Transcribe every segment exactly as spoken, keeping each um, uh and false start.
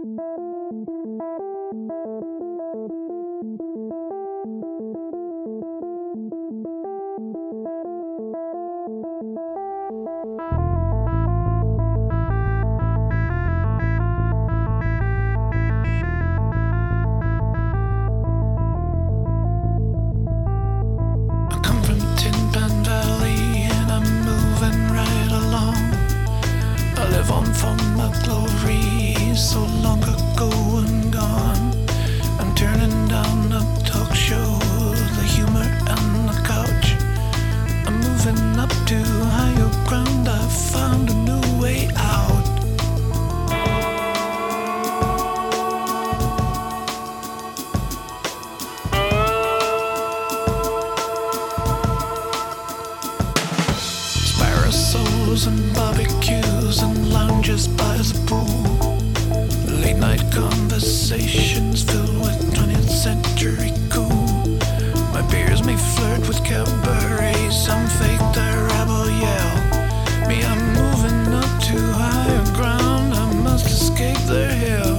And barbecues and lounges by the pool. Late night conversations filled with twentieth century cool. My peers may flirt with cabaret, some fake their rebel yell. Me, I'm moving up to higher ground, I must escape their hell.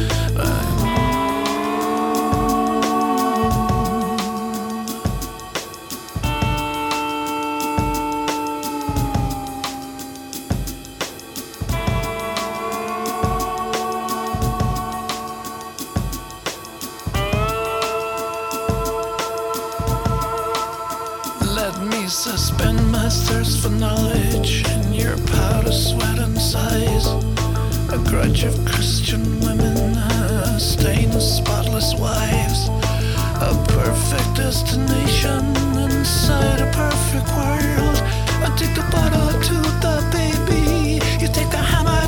Suspend my thirst for knowledge in your powder, sweat, and sighs. A grudge of Christian women, a stain of spotless wives. A perfect destination inside a perfect world. I take the bottle to the baby, you take the hammer